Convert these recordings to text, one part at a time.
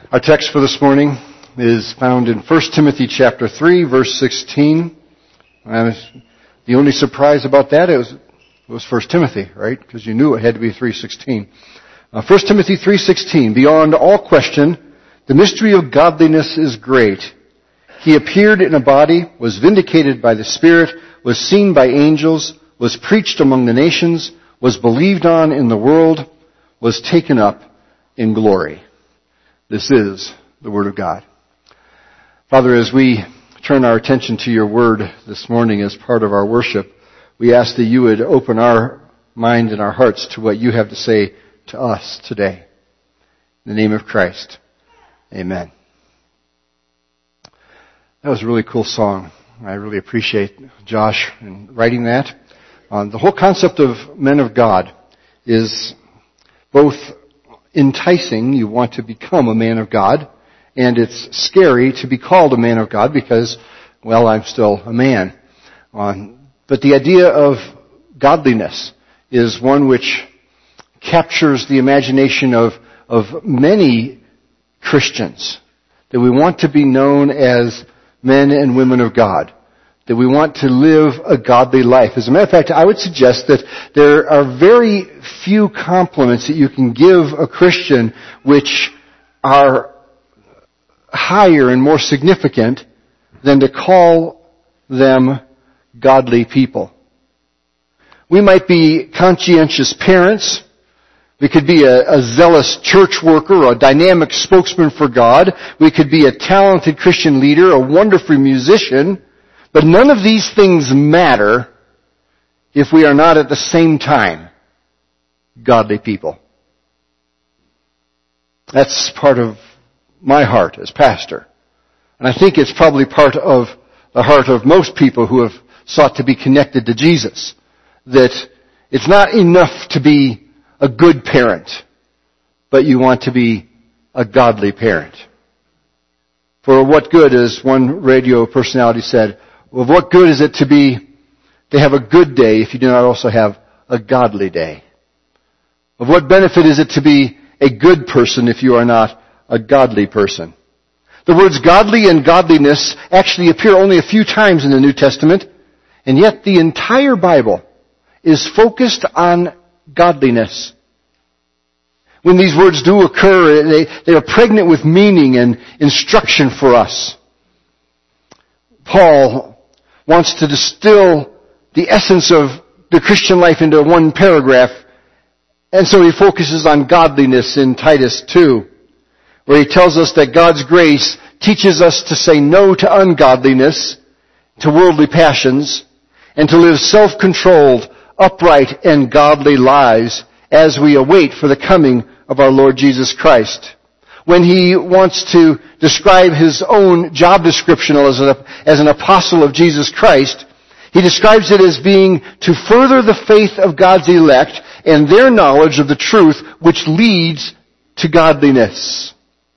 Our text for this morning is found in 1 Timothy chapter 3, verse 16. The only surprise about that was 1 Timothy, right? Because you knew it had to be 3:16. 1 Timothy 3:16, beyond all question, the mystery of godliness is great. He appeared in a body, was vindicated by the Spirit, was seen by angels, was preached among the nations, was believed on in the world, was taken up in glory. This is the Word of God. Father, as we turn our attention to your Word this morning as part of our worship, we ask that you would open our mind and our hearts to what you have to say to us today. In the name of Christ, amen. That was a really cool song. I really appreciate Josh in writing that. The whole concept of men of God is both enticing, you want to become a man of God, and it's scary to be called a man of God because, well, I'm still a man. But the idea of godliness is one which captures the imagination of many Christians, that we want to be known as men and women of God, that we want to live a godly life. As a matter of fact, I would suggest that there are very few compliments that you can give a Christian which are higher and more significant than to call them godly people. We might be conscientious parents. We could be a zealous church worker or a dynamic spokesman for God. We could be a talented Christian leader, a wonderful musician. But none of these things matter if we are not at the same time godly people. That's part of my heart as pastor. And I think it's probably part of the heart of most people who have sought to be connected to Jesus. That it's not enough to be a good parent, but you want to be a godly parent. For what good, as one radio personality said, well, what good is it to have a good day if you do not also have a godly day? Of what benefit is it to be a good person if you are not a godly person? The words godly and godliness actually appear only a few times in the New Testament, and yet the entire Bible is focused on godliness. When these words do occur, they are pregnant with meaning and instruction for us. Paul wants to distill the essence of the Christian life into one paragraph, and so he focuses on godliness in Titus 2, where he tells us that God's grace teaches us to say no to ungodliness, to worldly passions, and to live self-controlled, upright, and godly lives as we await for the coming of our Lord Jesus Christ. When he wants to describe his own job description as an apostle of Jesus Christ, he describes it as being to further the faith of God's elect and their knowledge of the truth which leads to godliness.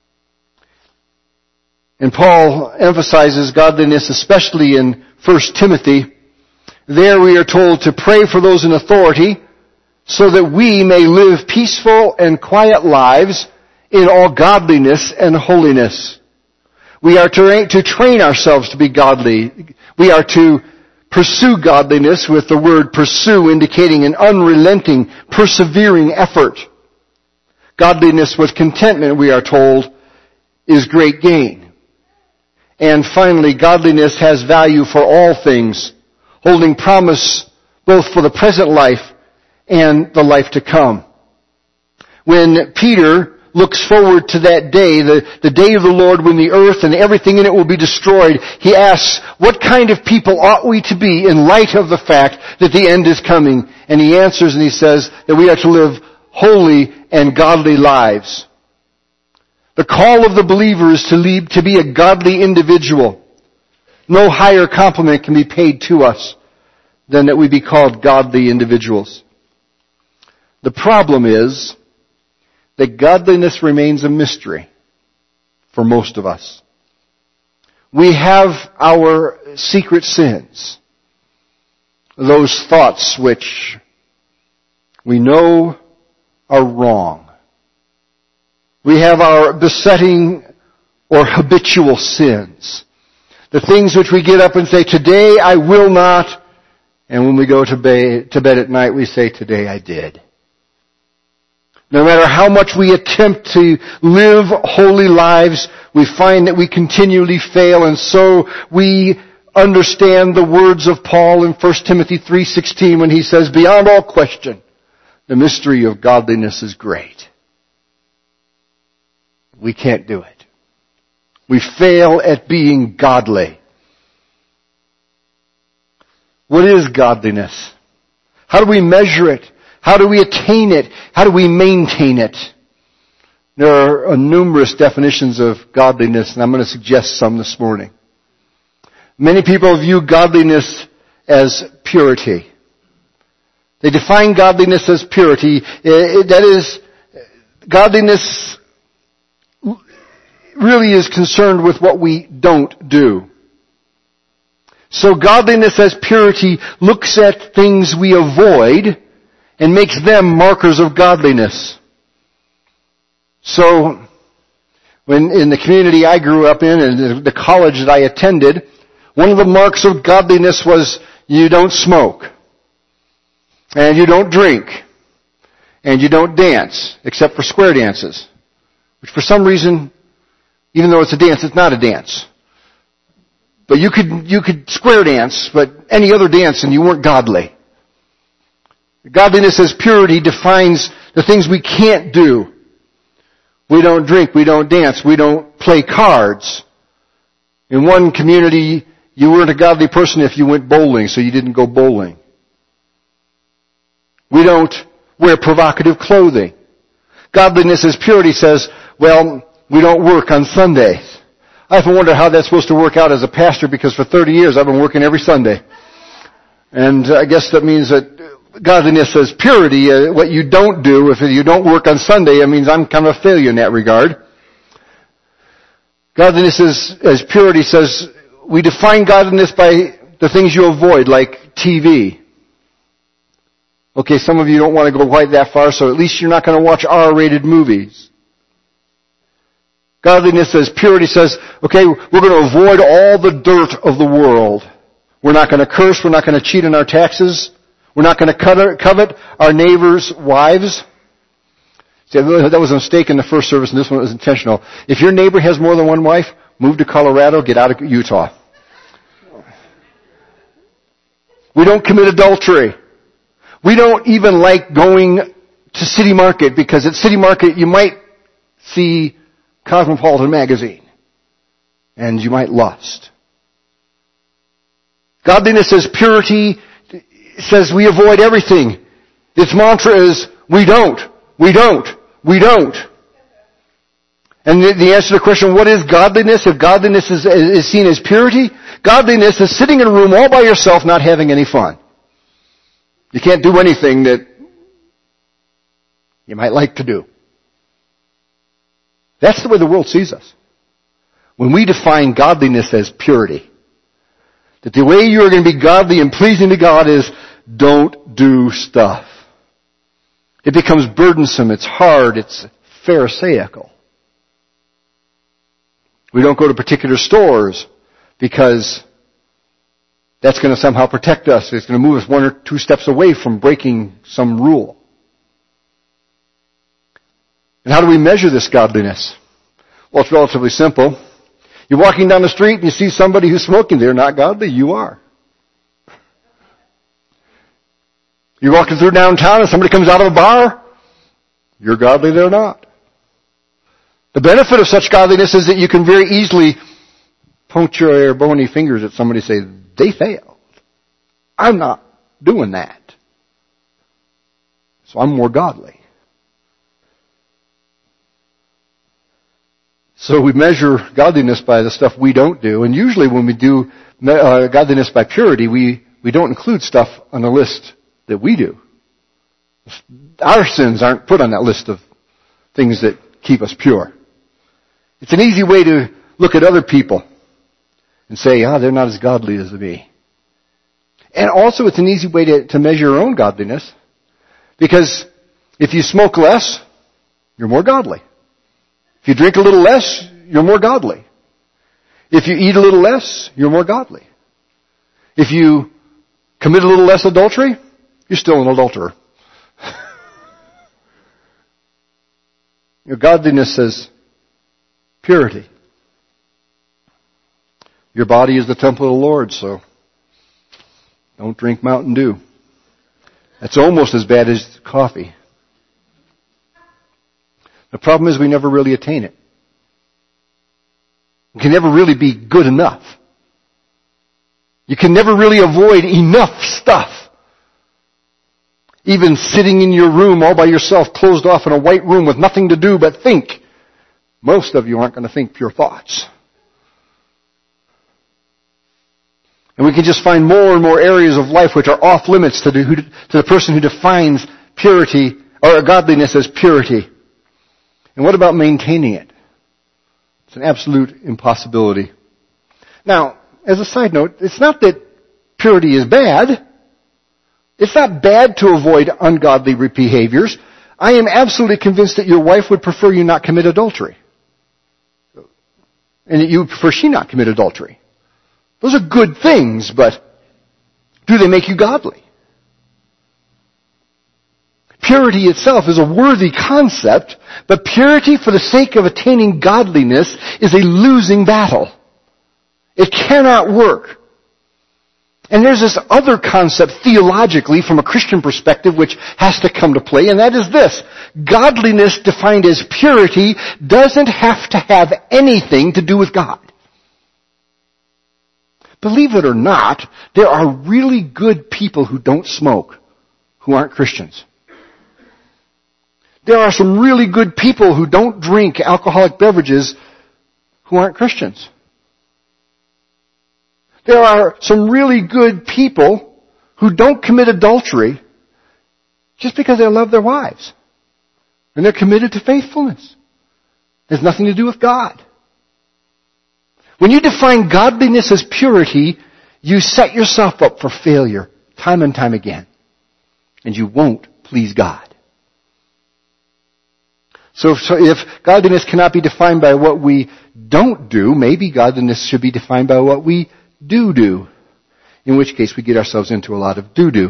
And Paul emphasizes godliness especially in 1 Timothy. There we are told to pray for those in authority so that we may live peaceful and quiet lives in all godliness and holiness. We are to train ourselves to be godly. We are to pursue godliness with the word pursue indicating an unrelenting, persevering effort. Godliness with contentment, we are told, is great gain. And finally, godliness has value for all things, holding promise both for the present life and the life to come. When Peter looks forward to that day, the day of the Lord when the earth and everything in it will be destroyed, he asks, what kind of people ought we to be in light of the fact that the end is coming? And he answers and he says that we are to live holy and godly lives. The call of the believer is to be a godly individual. No higher compliment can be paid to us than that we be called godly individuals. The problem is that godliness remains a mystery for most of us. We have our secret sins, those thoughts which we know are wrong. We have our besetting or habitual sins. The things which we get up and say, today I will not. And when we go to bed at night, we say, today I did. No matter how much we attempt to live holy lives, we find that we continually fail, and so we understand the words of Paul in 1 Timothy 3:16 when he says, beyond all question, the mystery of godliness is great. We can't do it. We fail at being godly. What is godliness? How do we measure it? How do we attain it? How do we maintain it? There are numerous definitions of godliness, and I'm going to suggest some this morning. Many people view godliness as purity. They define godliness as purity. That is, godliness really is concerned with what we don't do. So godliness as purity looks at things we avoid and makes them markers of godliness. So, when in the community I grew up in and the college that I attended, one of the marks of godliness was you don't smoke, and you don't drink, and you don't dance, except for square dances, which for some reason, even though it's a dance, it's not a dance. But you could square dance, but any other dance and you weren't godly. Godliness as purity defines the things we can't do. We don't drink, we don't dance, we don't play cards. In one community, you weren't a godly person if you went bowling, so you didn't go bowling. We don't wear provocative clothing. Godliness as purity says, well, we don't work on Sundays. I often wonder how that's supposed to work out as a pastor, because for 30 years I've been working every Sunday. And I guess that means that godliness as purity, what you don't do, if you don't work on Sunday, it means I'm kind of a failure in that regard. Godliness as purity says, we define godliness by the things you avoid, like TV. Okay, some of you don't want to go quite that far, so at least you're not going to watch R-rated movies. Godliness as purity says, okay, we're going to avoid all the dirt of the world. We're not going to curse, we're not going to cheat on our taxes. We're not going to covet our neighbors' wives. See, that was a mistake in the first service, and this one was intentional. If your neighbor has more than one wife, move to Colorado, get out of Utah. We don't commit adultery. We don't even like going to City Market, because at City Market you might see Cosmopolitan magazine, and you might lust. Godliness as purity says we avoid everything. Its mantra is, we don't. And the answer to the question, what is godliness? If godliness is seen as purity, godliness is sitting in a room all by yourself not having any fun. You can't do anything that you might like to do. That's the way the world sees us. When we define godliness as purity, that the way you're going to be godly and pleasing to God is don't do stuff. It becomes burdensome, it's hard, it's pharisaical. We don't go to particular stores because that's going to somehow protect us. It's going to move us one or two steps away from breaking some rule. And how do we measure this godliness? Well, it's relatively simple. You're walking down the street and you see somebody who's smoking. They're not godly. You are. You're walking through downtown and somebody comes out of a bar. You're godly. They're not. The benefit of such godliness is that you can very easily point your bony fingers at somebody and say, they failed. I'm not doing that. So I'm more godly. So we measure godliness by the stuff we don't do, and usually when we do godliness by purity, we don't include stuff on the list that we do. Our sins aren't put on that list of things that keep us pure. It's an easy way to look at other people and say, they're not as godly as me. And also it's an easy way to measure your own godliness, because if you smoke less, you're more godly. If you drink a little less, you're more godly. If you eat a little less, you're more godly. If you commit a little less adultery, you're still an adulterer. Your godliness says purity. Your body is the temple of the Lord, so don't drink Mountain Dew. That's almost as bad as coffee. The problem is we never really attain it. You can never really be good enough. You can never really avoid enough stuff. Even sitting in your room all by yourself, closed off in a white room with nothing to do but think. Most of you aren't going to think pure thoughts. And we can just find more and more areas of life which are off limits to the person who defines purity or godliness as purity. And what about maintaining it? It's an absolute impossibility. Now, as a side note, it's not that purity is bad. It's not bad to avoid ungodly behaviors. I am absolutely convinced that your wife would prefer you not commit adultery. And that you would prefer she not commit adultery. Those are good things, but do they make you godly? Purity itself is a worthy concept, but purity for the sake of attaining godliness is a losing battle. It cannot work. And there's this other concept theologically from a Christian perspective which has to come to play, and that is this. Godliness defined as purity doesn't have to have anything to do with God. Believe it or not, there are really good people who don't smoke, who aren't Christians. There are some really good people who don't drink alcoholic beverages who aren't Christians. There are some really good people who don't commit adultery just because they love their wives. And they're committed to faithfulness. It has nothing to do with God. When you define godliness as purity, you set yourself up for failure time and time again. And you won't please God. So if godliness cannot be defined by what we don't do, maybe godliness should be defined by what we do. In which case we get ourselves into a lot of do-do.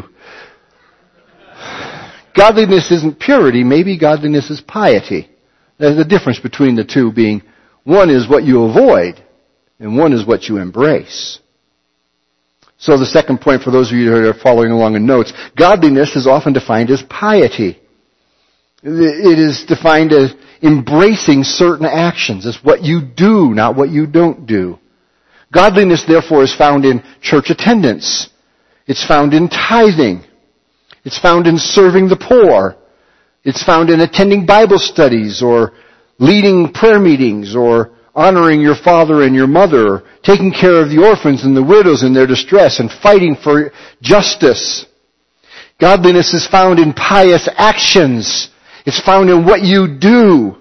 Godliness isn't purity, maybe godliness is piety. There's a difference between the two being, one is what you avoid, and one is what you embrace. So the second point for those of you who are following along in notes, godliness is often defined as piety. It is defined as embracing certain actions. It's what you do, not what you don't do. Godliness, therefore, is found in church attendance. It's found in tithing. It's found in serving the poor. It's found in attending Bible studies or leading prayer meetings or honoring your father and your mother, taking care of the orphans and the widows in their distress and fighting for justice. Godliness is found in pious actions. It's found in what you do.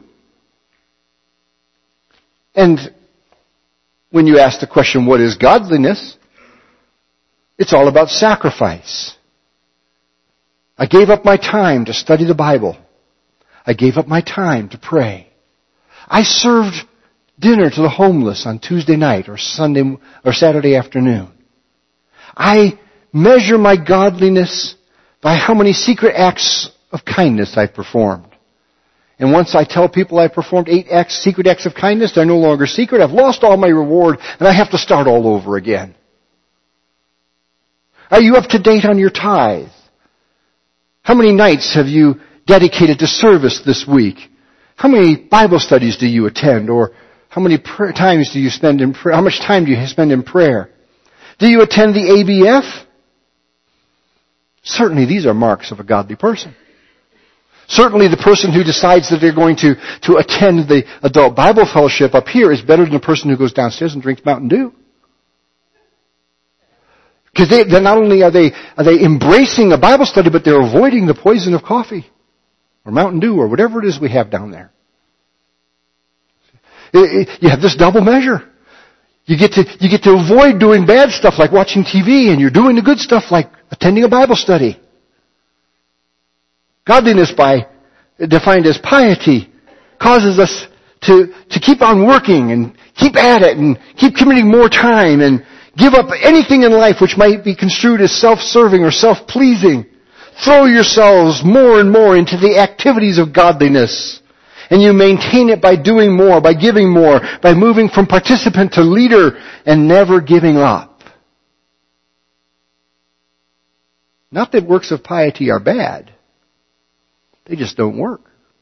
And when you ask the question, what is godliness? It's all about sacrifice. I gave up my time to study the Bible. I gave up my time to pray. I served dinner to the homeless on Tuesday night or Sunday or Saturday afternoon. I measure my godliness by how many secret acts of kindness I performed. And once I tell people I performed 8 secret acts of kindness, they're no longer secret. I've lost all my reward and I have to start all over again. Are you up to date on your tithe? How many nights have you dedicated to service this week? How many Bible studies do you attend? Or how many times do you spend in prayer? How much time do you spend in prayer? Do you attend the ABF? Certainly these are marks of a godly person. Certainly the person who decides that they're going to attend the adult Bible fellowship up here is better than the person who goes downstairs and drinks Mountain Dew. Because they're not only are they embracing a Bible study, but they're avoiding the poison of coffee or Mountain Dew or whatever it is we have down there. You have this double measure. You get to avoid doing bad stuff like watching TV, and you're doing the good stuff like attending a Bible study. Godliness, defined as piety, causes us to keep on working and keep at it and keep committing more time and give up anything in life which might be construed as self-serving or self-pleasing. Throw yourselves more and more into the activities of godliness. And you maintain it by doing more, by giving more, by moving from participant to leader and never giving up. Not that works of piety are bad. They just don't work.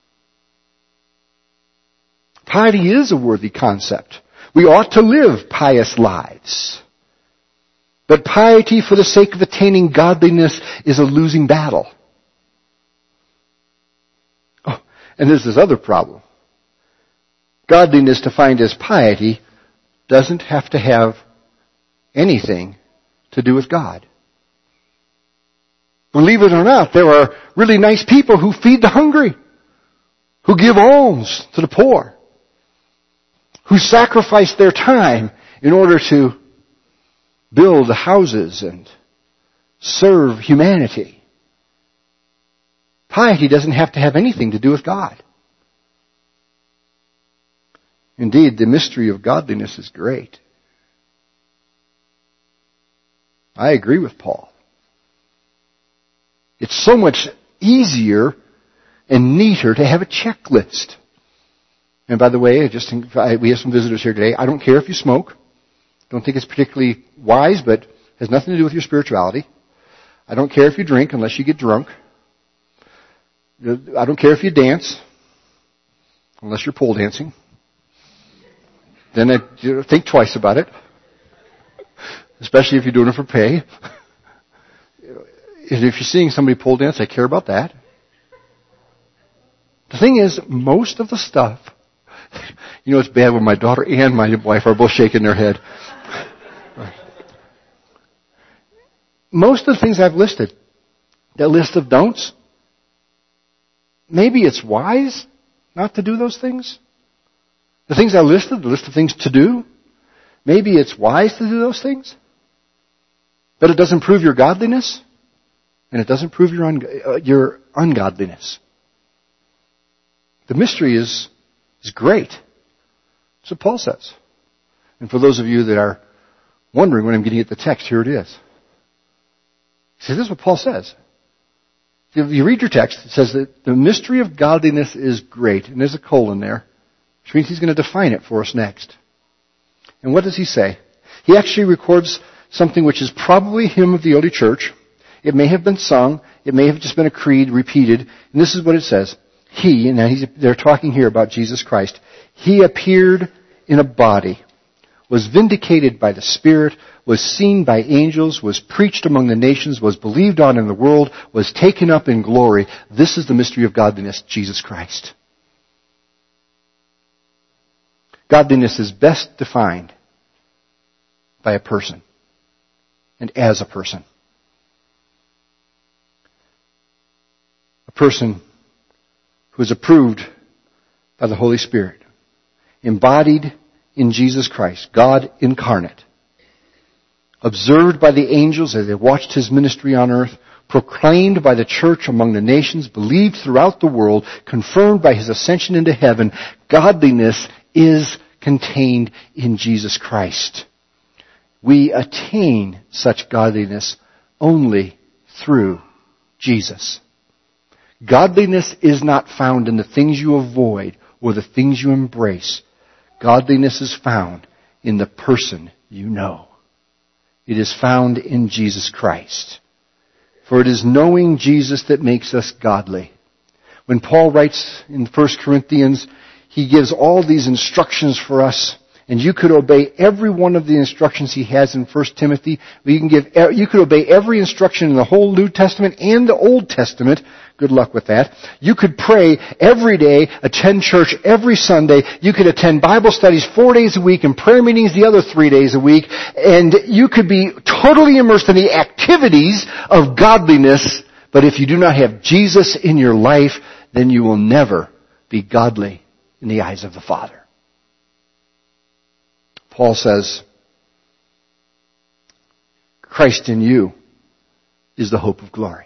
Piety is a worthy concept. We ought to live pious lives. But piety for the sake of attaining godliness is a losing battle. Oh, and there's this other problem. Godliness defined as piety doesn't have to have anything to do with God. Believe it or not, there are really nice people who feed the hungry, who give alms to the poor, who sacrifice their time in order to build houses and serve humanity. Piety doesn't have to have anything to do with God. Indeed, the mystery of godliness is great. I agree with Paul. It's so much easier and neater to have a checklist. And by the way, we have some visitors here today. I don't care if you smoke. Don't think it's particularly wise, but has nothing to do with your spirituality. I don't care if you drink unless you get drunk. I don't care if you dance unless you're pole dancing. Then think twice about it, especially if you're doing it for pay. If you're seeing somebody pole dance, I care about that. The thing is, most of the stuff, it's bad when my daughter and my wife are both shaking their head. Most of the things I've listed, that list of don'ts, maybe it's wise not to do those things. The things I listed, the list of things to do, maybe it's wise to do those things. But it doesn't prove your godliness, and it doesn't prove your ungodliness. The mystery is great. That's what Paul says. And for those of you that are wondering when I'm getting at the text, here it is. See, this is what Paul says. If you read your text, it says that the mystery of godliness is great. And there's a colon there, which means he's going to define it for us next. And what does he say? He actually records something which is probably a hymn of the early church. It may have been sung. It may have just been a creed repeated. And this is what it says. He, and they're talking here about Jesus Christ, He appeared in a body, was vindicated by the Spirit, was seen by angels, was preached among the nations, was believed on in the world, was taken up in glory. This is the mystery of godliness, Jesus Christ. Godliness is best defined by a person and as a person. A person who is approved by the Holy Spirit, embodied in Jesus Christ, God incarnate, observed by the angels as they watched His ministry on earth, proclaimed by the church among the nations, believed throughout the world, confirmed by His ascension into heaven. Godliness is contained in Jesus Christ. We attain such godliness only through Jesus. Godliness is not found in the things you avoid or the things you embrace. Godliness is found in the person you know. It is found in Jesus Christ. For it is knowing Jesus that makes us godly. When Paul writes in 1 Corinthians, he gives all these instructions for us, and you could obey every one of the instructions he has in 1 Timothy. You could obey every instruction in the whole New Testament and the Old Testament. Good luck with that. You could pray every day, attend church every Sunday. You could attend Bible studies 4 days a week and prayer meetings the other 3 days a week. And you could be totally immersed in the activities of godliness. But if you do not have Jesus in your life, then you will never be godly in the eyes of the Father. Paul says, Christ in you is the hope of glory.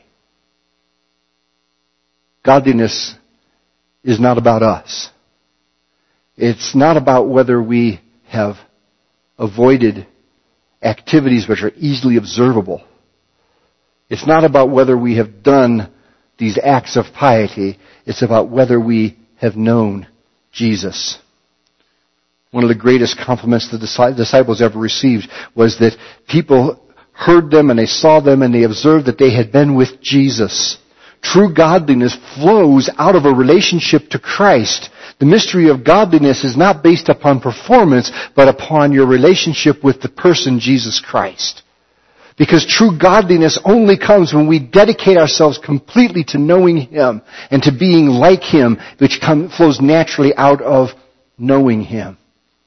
Godliness is not about us. It's not about whether we have avoided activities which are easily observable. It's not about whether we have done these acts of piety. It's about whether we have known Jesus. One of the greatest compliments the disciples ever received was that people heard them and they saw them and they observed that they had been with Jesus. True godliness flows out of a relationship to Christ. The mystery of godliness is not based upon performance, but upon your relationship with the person Jesus Christ. Because true godliness only comes when we dedicate ourselves completely to knowing Him and to being like Him, which flows naturally out of knowing Him.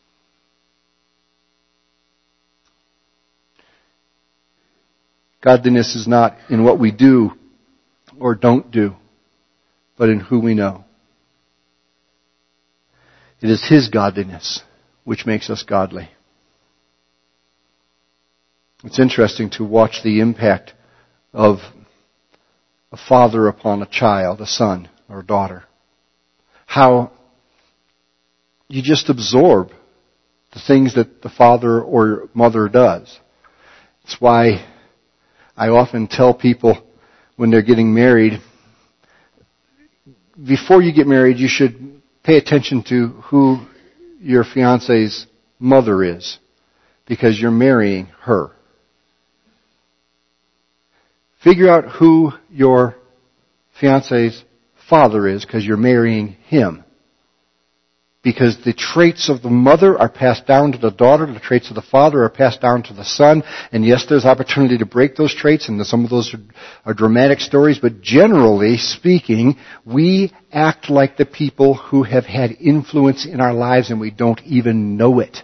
Godliness is not in what we do or don't do, but in who we know. It is His godliness which makes us godly. It's interesting to watch the impact of a father upon a child, a son or a daughter. How you just absorb the things that the father or mother does. It's why I often tell people when they're getting married, before you get married, you should pay attention to who your fiance's mother is, because you're marrying her. Figure out who your fiance's father is, because you're marrying him. Because the traits of the mother are passed down to the daughter, the traits of the father are passed down to the son. And yes, there's opportunity to break those traits, and some of those are dramatic stories, but generally speaking, we act like the people who have had influence in our lives and we don't even know it.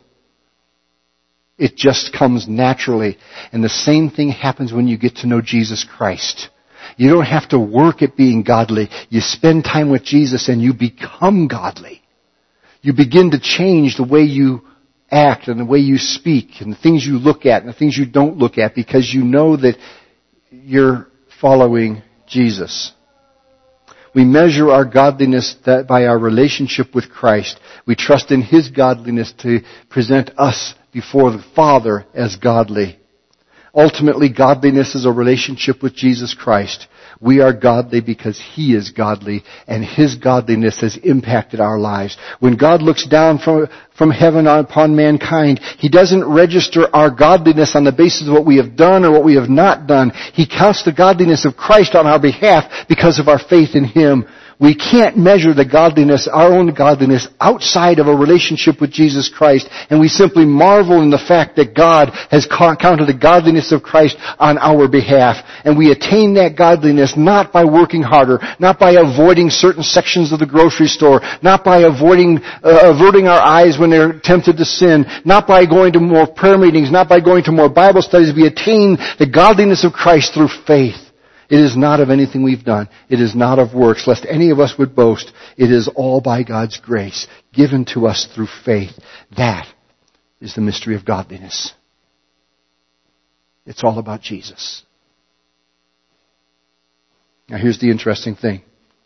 It just comes naturally. And the same thing happens when you get to know Jesus Christ. You don't have to work at being godly. You spend time with Jesus and you become godly. You begin to change the way you act and the way you speak and the things you look at and the things you don't look at, because you know that you're following Jesus. We measure our godliness by our relationship with Christ. We trust in His godliness to present us before the Father as godly. Ultimately, godliness is a relationship with Jesus Christ. We are godly because He is godly, and His godliness has impacted our lives. When God looks down from heaven upon mankind, He doesn't register our godliness on the basis of what we have done or what we have not done. He counts the godliness of Christ on our behalf because of our faith in Him. We can't measure the godliness, our own godliness, outside of a relationship with Jesus Christ, and we simply marvel in the fact that God has counted the godliness of Christ on our behalf. And we attain that godliness not by working harder, not by avoiding certain sections of the grocery store, not by averting our eyes when they're tempted to sin, not by going to more prayer meetings, not by going to more Bible studies. We attain the godliness of Christ through faith. It is not of anything we've done. It is not of works, lest any of us would boast. It is all by God's grace, given to us through faith. That is the mystery of godliness. It's all about Jesus. Now here's the interesting thing.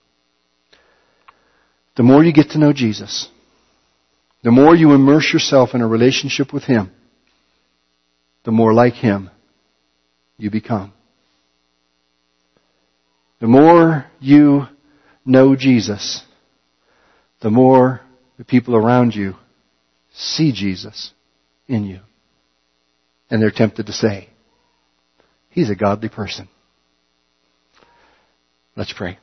The more you get to know Jesus, the more you immerse yourself in a relationship with Him, the more like Him you become. The more you know Jesus, the more the people around you see Jesus in you. And they're tempted to say, he's a godly person. Let's pray.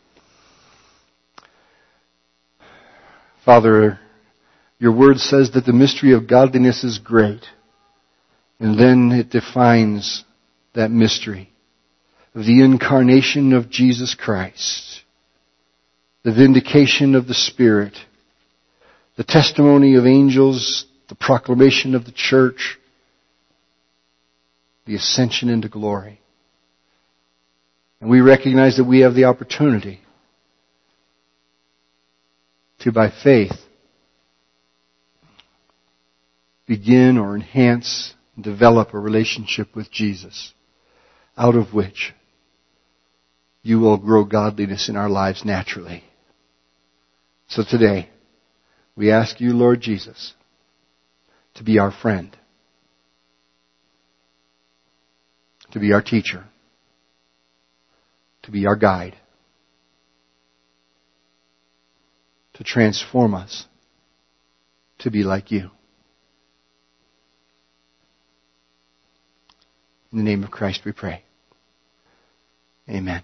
Father, your word says that the mystery of godliness is great. And then it defines that mystery of the incarnation of Jesus Christ, the vindication of the Spirit, the testimony of angels, the proclamation of the church, the ascension into glory. And we recognize that we have the opportunity to, by faith, begin or enhance and develop a relationship with Jesus, out of which you will grow godliness in our lives naturally. So today, We ask you, Lord Jesus, to be our friend, to be our teacher, to be our guide, to transform us to be like you. In the name of Christ we pray. Amen.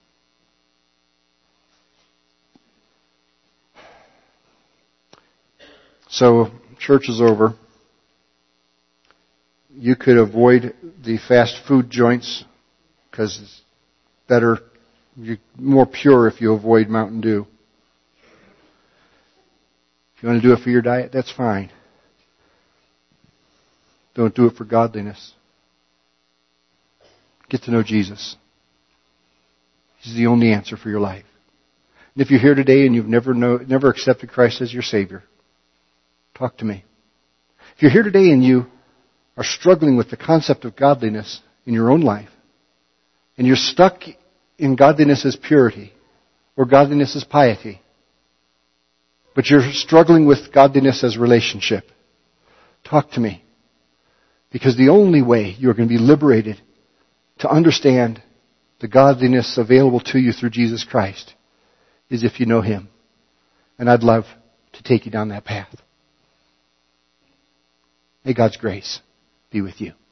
So, church is over. You could avoid the fast food joints because it's better, more pure if you avoid Mountain Dew. If you want to do it for your diet, that's fine. Don't do it for godliness. Get to know Jesus. He's the only answer for your life. And if you're here today and you've never accepted Christ as your Savior, talk to me. If you're here today and you are struggling with the concept of godliness in your own life, and you're stuck in godliness as purity, or godliness as piety, but you're struggling with godliness as relationship, talk to me. Because the only way you're going to be liberated to understand the godliness available to you through Jesus Christ is if you know Him. And I'd love to take you down that path. May God's grace be with you.